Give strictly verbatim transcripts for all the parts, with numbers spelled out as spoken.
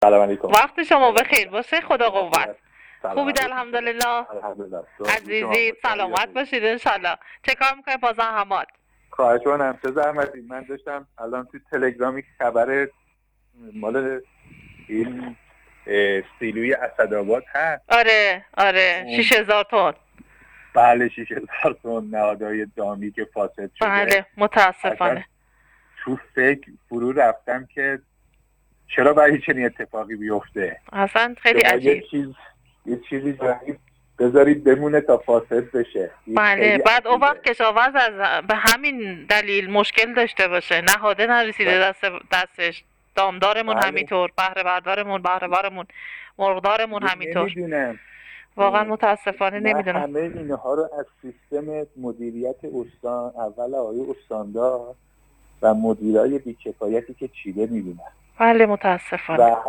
سلام علیکم. وقت شما بخیر باشه. خدا قوت. سلام خوبید علیکم. الحمدلله. الحمدلله. عزیزی سلامت باشید انشالله. چه کار میکنه با زحمات؟ خواهش کنم. چه زحمتی. من داشتم الان تو تلگرامی خبر مال این سیلوی اسدآباد هست. آره آره شش هزار تن. بله شش هزار تن نهادهای دامی که فاسد شده. بله متاسفانه. تو فکر فرو رفتم که چرا برای چنین اتفاقی بیفته. اصلا خیلی عجیب. یه چیز یه چیزی جایی بذارید بمونه تا فاسد بشه. بله بعد اون وقت کشاورز از به همین دلیل مشکل داشته باشه، نهاده نرسیده دست دستش، دامدارمون بله. همینطور، بهره بردارمون، بهره بارمون، مرغدارمون همینطور. نمیدونم. واقعا متاسفانه من نمیدونم. همه اینها رو از سیستم مدیریت استان اول آقای استاندار و مدیرای بی‌کفایتی که چیده میبینم. بله متاسفانه. و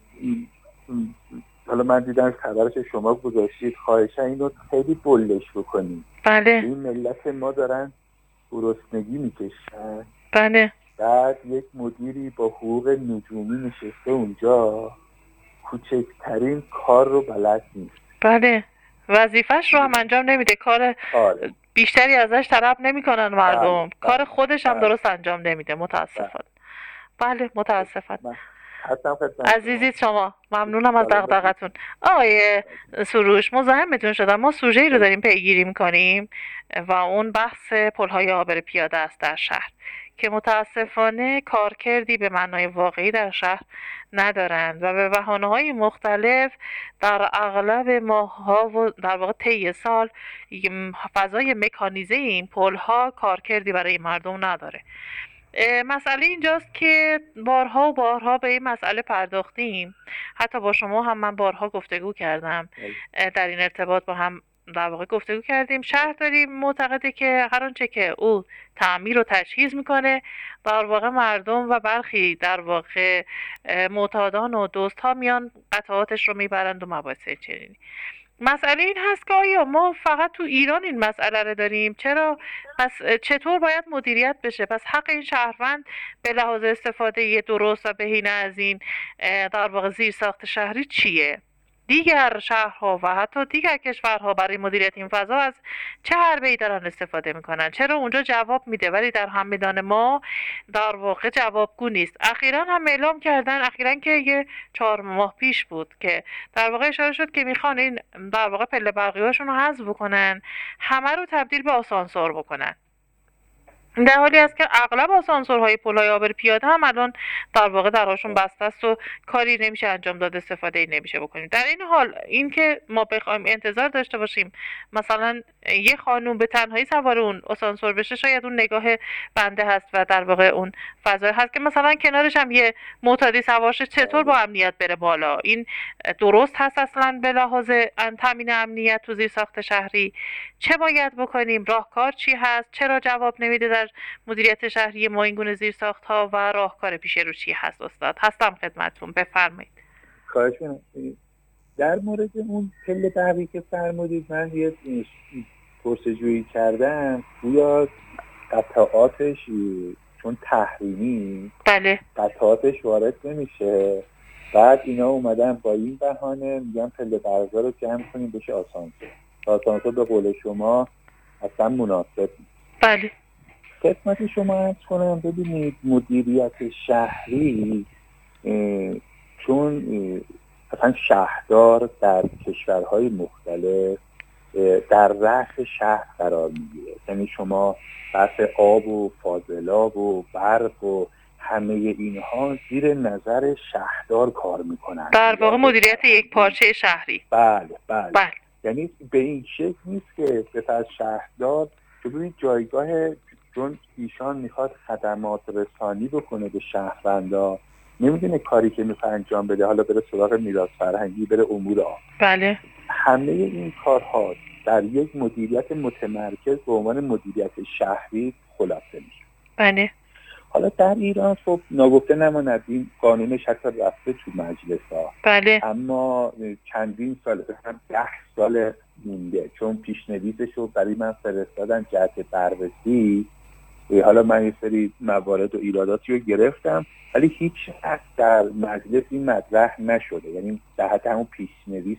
حالا من دیدم خبرش شما گذاشتید، خواهشاً اینو خیلی بلش بکنید. بله. این ملت ما دارن گرسنگی میکشن. بله. بعد یک مدیری با حقوق نجومی نشسته اونجا، کوچکترین کار رو بلد نیست. بله وظیفش رو هم انجام نمیده، کار آره. بیشتری ازش طلب نمیکنن مردم. بله. کار بله. خودش هم بله. درست انجام نمیده متاسفانه. بله متاسفانه. هستم عزیزی شما ممنونم از دغدغتون. آقای سروش مزاحمتون شدم. ما سوژه‌ای رو داریم پیگیری میکنیم و اون بحث پل‌های عابر پیاده است در شهر که متاسفانه کارکردی به معنای واقعی در شهر ندارند و به بهانه‌های مختلف در اغلب ماه‌ها و در واقع طی سال فضای مکانیزه این پل‌ها کارکردی برای مردم نداره. مسئله اینجاست که بارها و بارها به این مسئله پرداختیم، حتی با شما هم من بارها گفتگو کردم، در این ارتباط با هم در واقع گفتگو کردیم. شهرداری معتقده که هر آنچه که او تعمیر و تجهیز میکنه در واقع مردم و برخی در واقع معتادان و دوست ها میان قطعاتش رو میبرند و مباحث چنینی. مسئله این هست که آیا ما فقط تو ایران این مسئله رو داریم؟ چرا پس چطور باید مدیریت بشه؟ پس حق این شهروند به لحاظ استفاده درست و بهینه از این در واقع زیرساخت شهری چیه؟ دیگر شهرها و حتی دیگر کشورها برای مدیریت این فضا از چه حربه‌ای دارن استفاده میکنن؟ چرا اونجا جواب میده ولی در همدان ما در واقع جوابگو نیست؟ اخیراً هم اعلام کردن، اخیراً که یه چهار ماه پیش بود که در واقع اشاره شد که میخوان این در واقع پله برقی‌هاشون رو حذف بکنن، همه رو تبدیل به آسانسور بکنن، در حالی است که اغلب آسانسورهای پل‌های عابر پیاده هم الان در واقع درهاشون بسته است و کاری نمیشه انجام داد، استفاده ای نمیشه بکنیم. در این حال این که ما بخوایم انتظار داشته باشیم مثلا یه خانوم به تنهایی سوار اون آسانسور بشه، شاید اون نگاه بنده هست و در واقع اون فضا هست که مثلا کنارش هم یه معتادی سوار شه، چطور با امنیت بره بالا؟ این درست هست اصلا به لحاظ تامین امنیت تو زیرساخت شهری؟ چه باید بکنیم؟ راهکار چی هست؟ چرا جواب نمیده در مدیریت شهری ما این گونه زیرساخت ها و راهکار پیش رو چی هست؟ استاد هستم خدمتتون، بفرمایید. خواهش می‌کنم. در مورد اون پله برقی که فرمودید من یه پرسجویی کردم، گویا قطعاتش چون تحریمی بله قطعاتش وارد نمیشه، بعد اینا اومدن با این بهانه میگن پله برقا رو جمع کنیم بشه آسانسور. آسانسور به قول شما اصلا مناسب نیست. بله خدمت شما عرض کنم، ببینید مدیریت شهری چون اصلا شهردار در کشورهای مختلف در رأس شهر قرار میگیره، یعنی شما بحث آب و فاضلاب و برق و همه اینها زیر نظر شهردار کار میکنن، در واقع مدیریت یک پارچه شهری. بله بله, بله. یعنی به این شکل نیست که به از شهردار ببینید جایگاه، چون ایشان میخواد خدمات رسانی بکنه به شهروندا، نمیدونه کاری که میخواد انجام بده، حالا بره سراغ میراث فرهنگی، بره امور آب. بله همه این کارها در یک مدیریت متمرکز به عنوان مدیریت شهری خلاصه میشه. بله. حالا در ایران خب ناگفته نماند این قانونش حتی رفته تو مجلس ها. بله. اما چندین سال، مثلا ده سال مونده، چون پیشنویسش رو برای من فرستادن جهت بررسی حالا من یه سری موارد و ایراداتی رو گرفتم ولی هیچ وقت در مجلس این مطرح نشده، یعنی در حد همون پیشنویس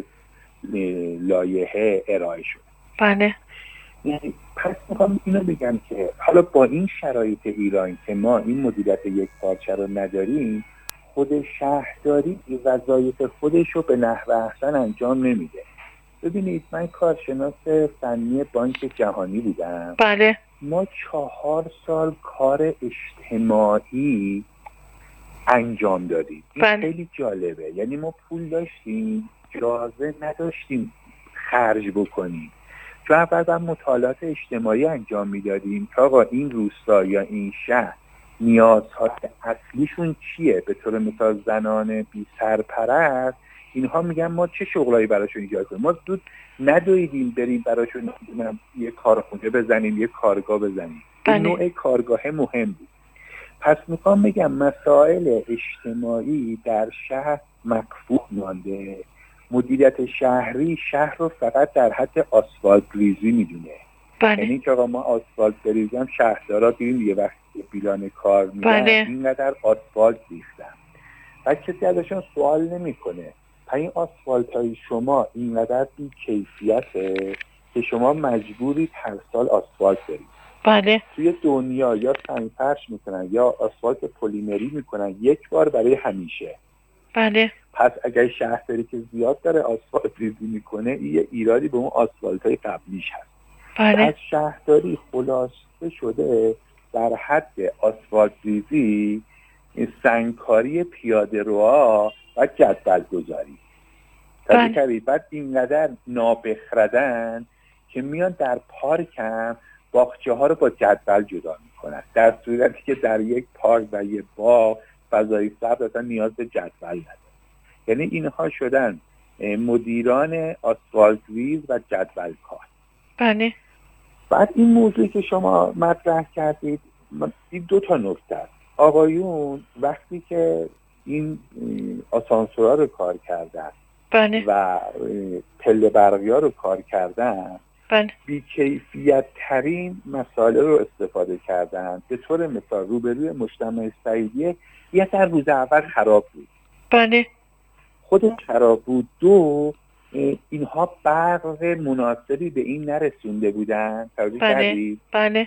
لایحه ارائه شده. بله. یعنی پس میخوام اینو بگم که حالا با این شرایط ایران که ما این مدیریت یک پارچه رو نداریم، خود شهرداری وظایف خودش رو به نحو احسن انجام نمیده. ببینید من کارشناس فنی بانک جهانی بودم. بله. ما چهار سال کار اجتماعی انجام دادیم. این بله. خیلی جالبه، یعنی ما پول داشتیم اجازه نداشتیم خرج بکنیم، چون اول باید مطالعات اجتماعی انجام میدادیم که آقا این روستا یا این شهر نیازهای اصلیشون چیه. به طور مثال زنان بی سرپرست، اینها میگن ما چه شغلایی براشون ایجاد کنیم. ما زود ندویدیم بریم براشون یه کارخونه بزنیم، یه کارگاه بزنیم. بله. این نوع کارگاه مهم بود. پس میخوام بگم مسائل اجتماعی در شهر مکفوف مانده. مدیریت شهری شهر رو فقط در حد آسفالت ریزی میدونه. بله. یعنی که آقا ما آسفالت بریزیم، شهردارا دیدیم یه وقت بیلان کار میدن بله. اینقدر آسفالت ریختن و کسی ازشون سوال نمیکنه پس این آسفالت های شما اینقدر بی کیفیته که شما مجبورید هر سال آسفالت برید. بله. توی دنیا یا سنگ فرش میکنن یا آسفالت پلیمری میکنن یک بار برای همیشه. بله. پس اگر شهرداری که زیاد داره آسفالت ریزی میکنه، این یه ایرادی به اون آسفالت های قبلیش هست. بله. پس شهرداری خلاصه شده در حد آسفالت ریزی، سنگکاری پیاده روها و جدول گذاری. بله. بعد اینقدر نابخردن که میان در پارک هم باغچه ها رو با جدول جدا میکنن، در صورتی که در یک پارک و یک باغ فضای سبز اصلا نیاز به جدول نداره. یعنی اینها شدن مدیران آسفالت ریز و جدول کار. بله. بعد این موضوعی که شما مطرح کردید، این دو تا نکته است. آقایون وقتی که این آسانسورها رو کار کردن بله. و پله برقی ها رو کار کردن، بله. بی‌کیفیت ترین مسائل رو استفاده کردن. به طور مثال روبروی مجتمع سعیدیه یه در روز اول خراب بود. بله. خودش خراب بود. دو، اینها برق مناسبی به این نرسونده بودن. توجه کردید؟ بله.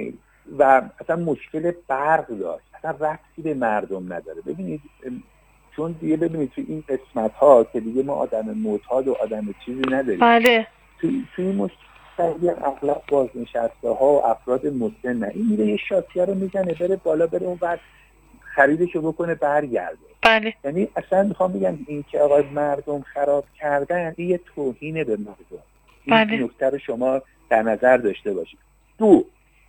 و اصلا مشکل برق داشت، اصلا ربطی به مردم نداره. ببینید چون دیگه ببینید توی این قسمت ها که دیگه ما آدم معتاد و آدم چیزی نداریم. بله. توی توی مشکل اغلب بازنشسته ها و افراد مسن، این میره یه شاسیه رو میزنه بره بالا، بره اون بعد خریدشو بکنه برگرده. بله. یعنی اصلا میخوام بگم این که آقای مردم خراب کردن، این یه توهینه به مردم. این بله. نکته رو شما در نظر داشته باشید. دو،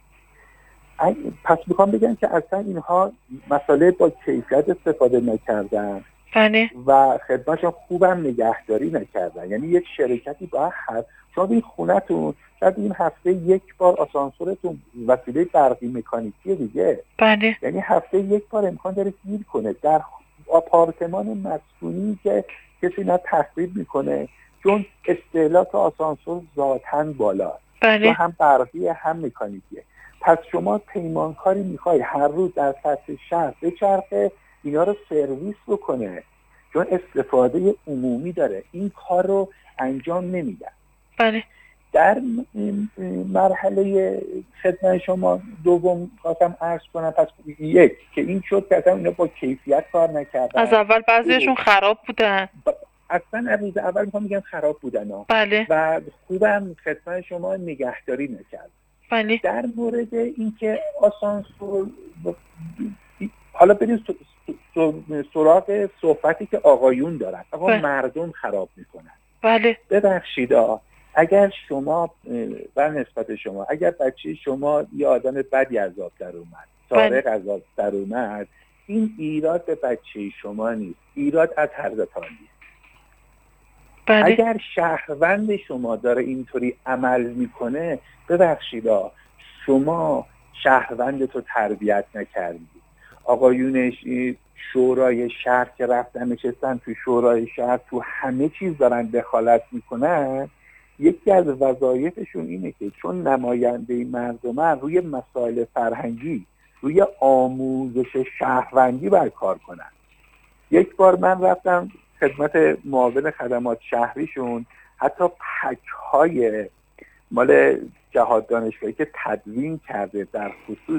پس میخوام بگم که اصلا اینها مسئله با کیفیت استفاده نکردن. بله. و خدمتشون خوبم نگهداری نکردن. یعنی یک شرکتی باید هست شما این خونتون شاید این هفته یک بار آسانسورتون وسیله برقی مکانیکی دیگه. بله. یعنی هفته یک بار امکان داره گیر کنه. در آپارتمان مسکونی که کسی نه تخریب میکنه، چون استهلاک آسانسور ذاتاً بالاست. بله. هم برقی هم مکانیکیه. پس شما پیمانکاری میخوای هر روز در سطح شهر بچرخه اینا رو سرویس بکنه، چون استفاده عمومی داره. این کار رو انجام نمیدن. بله. در مرحله خدمت شما دوم خواستم عرض کنم، پس یک که این شد که اصلا اینا با کیفیت کار نکردن. از اول بعضیشون خراب بودن. اصلا از روز اول میخوام میگم خراب بودن ها. بله. و خوبم خدمت شما نگهداری نکرد. بله. در مورد اینکه آسانسور، حالا بریم سراغ صحبتی که آقایون دارن. آقا بله. مردم خراب میکنن. بله. ببخشید اگر شما و نسبت شما اگر بچه شما یه آدم بدی از آب در اومد، سارق از آب در اومد، این ایراد به بچه شما نیست، ایراد از هر دوتان نیست. بله. اگر شهروند شما داره اینطوری عمل میکنه، ببخشید شما شهروند تو تربیت نکردید. آقایون شورای شهر که رفتن نشستن تو شورای شهر، تو همه چیز دارن دخالت میکنن. یکی از وظایفشون اینه که چون نماینده مردمن روی مسائل فرهنگی، روی آموزش شهروندی بر کار کنن. یک بار من رفتم خدمت معاون خدمات شهریشون، حتی پک‌های مال جهاد دانشگاهی که تدوین کرده در خصوص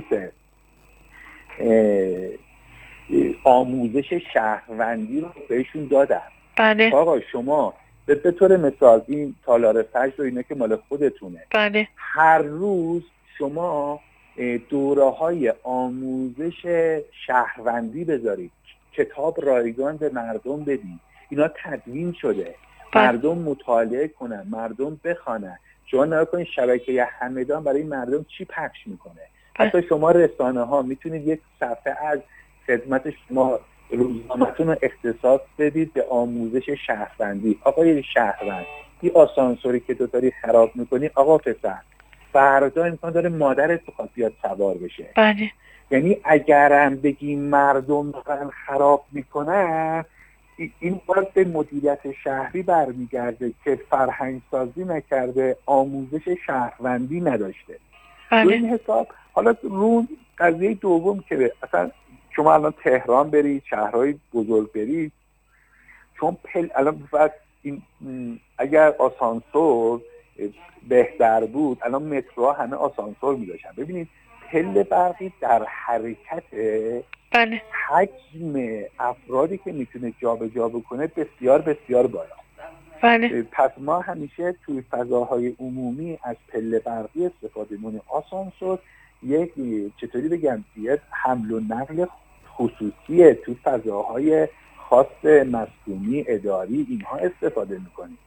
آموزش شهروندی رو بهشون دادم. بله. آقا شما به طور مثال این تالار فجر و اینا که مال خودتونه، بله. هر روز شما دوره‌های آموزش شهروندی بذارید، کتاب رایگان به مردم بدید، اینا تدوین شده، بله. مردم مطالعه کنن، مردم بخوانن. شما نگاه کنید شبکه همدان برای مردم چی پخش میکنه. بله. حتی شما رسانه ها میتونید یک صفحه از خدمت شما روزنامه‌تون رو اختصاص بدید به آموزش شهروندی. آقای شهروند، این آسانسوری که تو داری خراب میکنی، آقا پسر فردا امکان داره مادرت بخواد بیاد سوار بشه. بله. یعنی اگرم بگیم مردم دارن خراب میکنن، این باید به مدیریت شهری برمیگرده که فرهنگ سازی نکرده، آموزش شهروندی نداشته. بله. تو این حساب حالا رو قضیه دوم که اصلا شما الان تهران برید، شهرهای بزرگ برید، چون پل الان این اگر آسانسور بهتر بود الان مترو همه آسانسور می‌داشتن. ببینید پل برقی در حرکت، بله. حجم افرادی که میتونه جابجا بکنه بسیار بسیار بالا. بله. پس ما همیشه توی فضاهای عمومی از پل برقی استفاده کنیم. آسانسور یک چطوری بگم یه حمل و نقل خصوصیه، تو فضاهای خاص مسکونی اداری اینها استفاده میکنیم.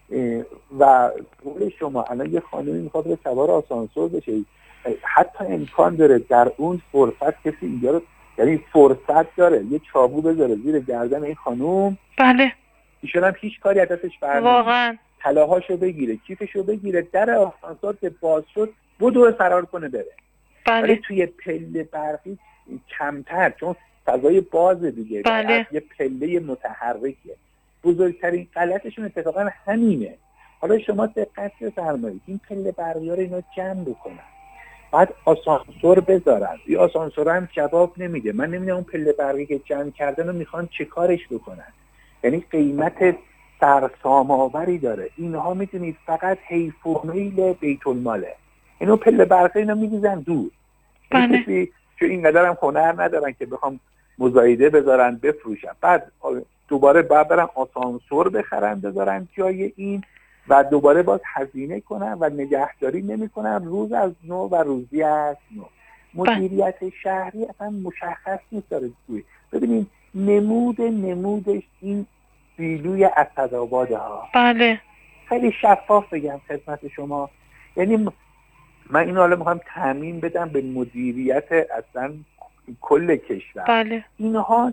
و قول شما الان یه خانمی میخواد به سوار آسانسور بشه، حتی امکان داره در اون فرصت کسی اینجا رو، یعنی فرصت داره یه چاقو بذاره زیر گردن این خانم، بله، ایشون هم هیچ کاری از دستش بر نمیاد، واقعا طلاهاشو بگیره، کیفشو بگیره، در آسانسور که باز شد بدو فرار کنه بره. بله. ولی توی پله برقی کمتر، چون فضای باز دیگه، بله. یه پله متحرکه. بزرگترین غلطشون اتفاقا همینه. حالا شما دقت بفرمایید این پله برقی ها رو اینا جمع بکنن، بعد آسانسور بذارن. این آسانسور هم جواب نمیده. من نمیدونم اون پله برقی که جمع کردن رو میخوان چه کارش بکنن. یعنی قیمت سرسام آوری داره. اینها میدونید فقط حیف و میل بیت الماله. اینو پله برقی اینا میریزن دور. بله. کسی که اینقدر هم هنر ندارن که بخوام مزایده بذارن بفروشن. بعد دوباره بعد برن آسانسور بخرن بذارن جای این و دوباره باز هزینه کنن و نگهداری نمی‌کنن، روز از نو و روزی از نو. مدیریت شهری اصلا مشخص نیست داره توی. ببینید نمود نمودش این سیلوی اسدآباده ها. بله. خیلی شفاف بگم خدمت شما، یعنی من اینو حالا میخوام تامین بدم به مدیریت اصلا کل کشور. بله. اینها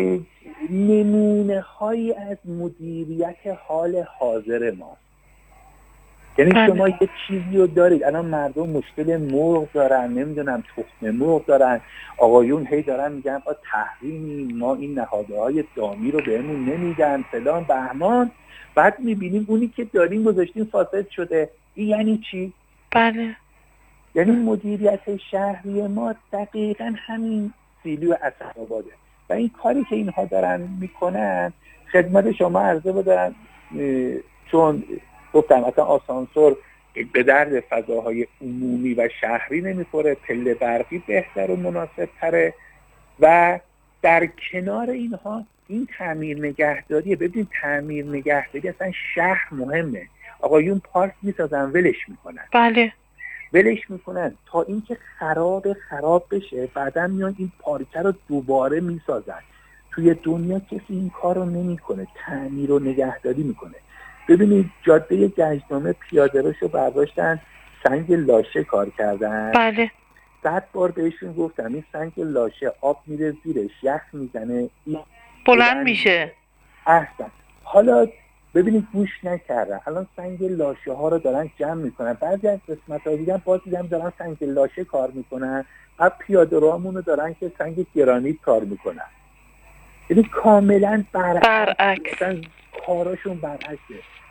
نمونه هایی از مدیریت حال حاضر ماست. یعنی بله. شما یه چیزی رو دارید، الان مردم مشکل مرغ دارن، نمیدونم تخم مرغ دارن، آقایون هی دارن میگن با تحریمی ما این نهاده های دامی رو بهمون نمیدن فلان بهمان. بعد میبینیم اونی که داریم گذاشتیم فاسد شده. این یعنی چی؟ بله. یعنی مدیریت شهری ما دقیقاً همین سیلو اسدآباده و این کاری که اینها دارن میکنن خدمت شما عرضه بدارن. چون گفتم اصلا آسانسور به درد فضاهای عمومی و شهری نمیخوره، پله برقی بهتر و مناسب تره و در کنار اینها این تعمیر نگهداریه. ببین تعمیر نگهداری اصلا شهر مهمه. آقایون پارک میسازن ولش میکنن. بله. ولش میکنن تا اینکه خراب خراب بشه، بعداً میان این پارکه رو دوباره میسازن. توی دنیا کسی این کار رو نمیکنه، تعمیر و نگهداری میکنه. ببینید جاده گنجنامه پیاده روشو برداشتن سنگ لاشه کار کردن. بله. صد بار بهشون گفتم این سنگ لاشه آب میره زیرش، یخ میزنه بلند میشه. احسن. حالا ببینید گوش نکردن، الان سنگ لاشه ها رو دارن جمع میکنن. بعضی از قسمت ها دیدن باز دیدن دارن سنگ لاشه کار میکنن، بعد پیاده روامون رو دارن که سنگ گرانیت کار میکنن. یعنی کاملا برعکس. برعکس. کاراشون برعکسه.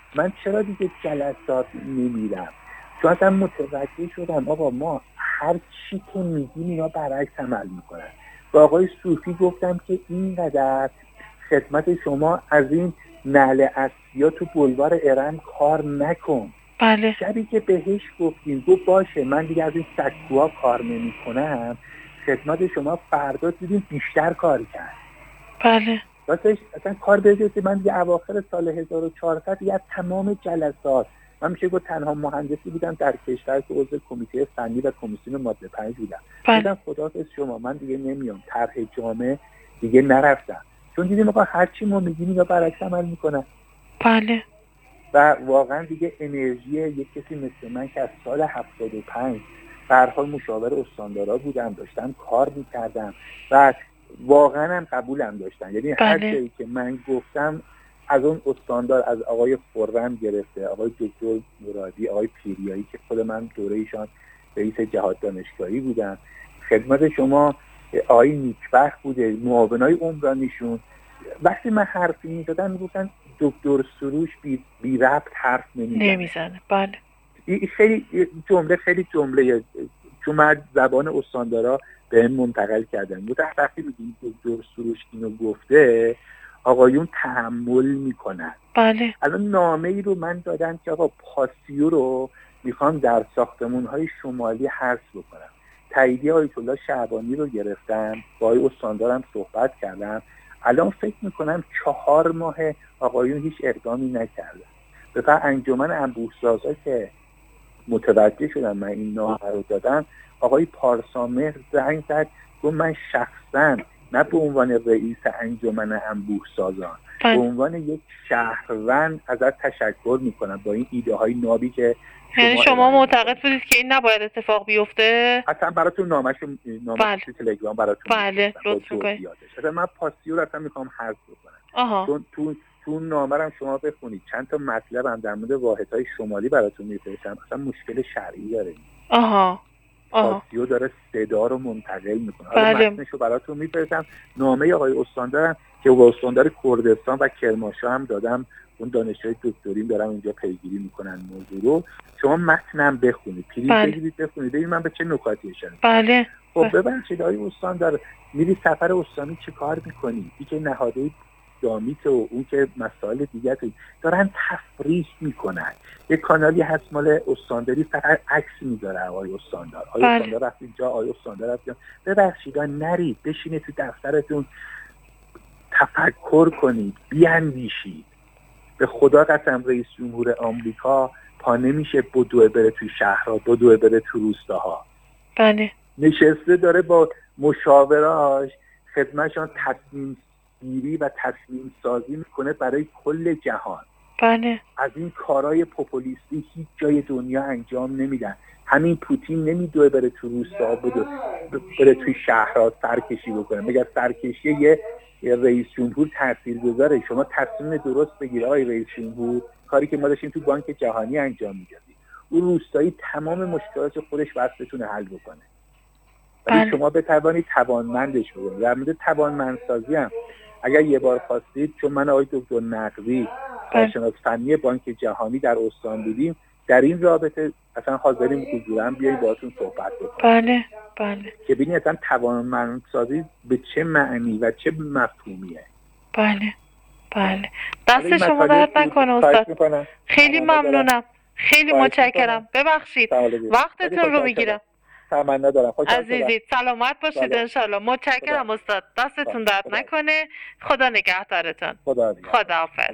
من چرا دیگه جلسات نمیرم؟ چون اصلا متوجه شدم آقا ما هر چی که میگیم اینا برعکس عمل میکنن. با آقای صوفی گفتم که اینقدر خدمت شما از این نعل اصلیا تو بلوار ارم کار نکن. بله. شبی که بهش گفتیم گفت باشه من دیگه از این سکوها کار نمی کنم. خدمت شما فردا دیدیم بیشتر کار کرد. بله. راستش اصلا کار بجوزه من دیگه اواخر سال هزار و چهارصد دیگه از تمام جلسات من میشه گفت تنها مهندسی بودم در کشور که عضو کمیته فنی و کمیسیون ماده پنج بودم. بودم خداحافظ شما من دیگه نمیام طرح جامع دیگه نرفتم. چون دیدیم آقا هرچی ما میگیم یا برعکس عمل میکنن. بله. و واقعا دیگه انرژی یک کسی مثل من که از سال هفتاد و پنج به هر حال مشاور استاندارا بودم داشتم کار میکردم و واقعا هم قبولم داشتن. یعنی بله. هر جایی که من گفتم از اون استاندار از آقای خرم گرفته آقای دکتر مرادی آقای پیریایی که خود من دوره ایشان رئیس جهاد دانشگاهی بودم خدمت شما آقای نیکبخت بوده معاونای عمرانیشون وقتی من حرفی میزدن میگفتن دکتر سروش بی, بی ربط حرف نمیزنه. نمیزنه. بله. این خیلی جمله خیلی جمله چون من زبان استاندارا به این منتقل کردن. وقتی میگیم دکتر سروش اینو گفته آقایون تحمل میکنن. بله. الان نامه ای رو من دادم که آقا پاسیو رو میخوام در ساختمان‌های شمالی حذف بکنم. تاییدیه آیت الله شعبانی رو گرفتم با آقای استاندارم صحبت کردم. الان فکر میکنم چهار ماه آقایون هیچ اقدامی نکردن. به فرض انجمن انبوه‌سازا که متوجه شدم من این نامه رو دادم آقای پارسامهر زنگ زد گفت من شخصا نه به عنوان رئیس انجمن انبوه‌سازان به عنوان یک شهروند ازت تشکر میکنم با این ایده های نابی که یعنی شما, شما معتقد بودید که این نباید اتفاق بیفته؟ اصلا براتون نامه‌شو نامه بله. تلگرام براتون بله لطف می‌کنید. اصلا من پاسیو رو اصلا میخوام حذف بکنم. آها. چون تو تو نامه رو شما بخونید چند تا مطلب هم در مورد واحدهای شمالی براتون میفرستم اصلا مشکل شرعی داره. آها. پاسیو داره صدا رو منتقل میکنه. بله. حالا متنشو براتون میفرستم. نامه آقای استاندارم که با استاندار کردستان و کرمانشاه هم دادم اون دانشجوی دکتریم دارم اینجا پیگیری میکنن موضوع رو. شما متنم بخونید پرینت بله. بگیرید بخونید ببینید من به چه نکاتی اشاره بله. خب ببخشید آقای استاندار میری سفر استانی چه کار میکنی؟ این که نهاده دامیت و اون که مسائل دیگه دارن تفریح میکنن. یه کانالی هست مال استانداری فقط عکس میذاره آقای استاندار. آقای بله. استاندار رفت اینجا آقای استاندار رفت ببخشید نرید بشینه تو دفترتون تفکر کنید بیاندیشید. به خدا قسم رئیس جمهور آمریکا پا نمیشه بدوه بره تو شهرها بدوه بره تو روستاها. بله. نشسته داره با مشاوراش خدمتشان تصمیم گیری و تصمیم سازی میکنه برای کل جهان. بله. از این کارهای پوپولیستی هیچ جای دنیا انجام نمیدن. همین پوتین نمیدوه بره تو روستا بده بره توی شهرها سرکشی بکنه. مگر سرکشی یه رئیس جمهور تاثیرگذاره؟ شما تصمیم درست بگیره آقای رئیس جمهور. کاری که ما داشتیم تو بانک جهانی انجام میدادیم اون روستایی تمام مشکلات خودش بس بتونه حل بکنه. ولی بله. شما بتوانید توانمندش بکنید. در مورد توانمندسازی هم اگر یه بار خواستید چون من آقای دکتر نقوی کارشناس فنی بانک جهانی در استان بودیم در این رابطه اصلا حاضریم حضوراً بیایی باهاتون صحبت بکنیم. بله بله. که ببینید اصلا توانمندسازی به چه معنی و چه مفهومیه. بله بله. دست شما درد نکنه استاد. خیلی ممنونم. خیلی متشکرم. ببخشید وقتتون رو میگیرم. تمنا دارم. عزیزی سلامت باشید انشالله. متشکرم استاد. دستتون درد نکنه. خدا نگهدارتون. خدا خداحافظ.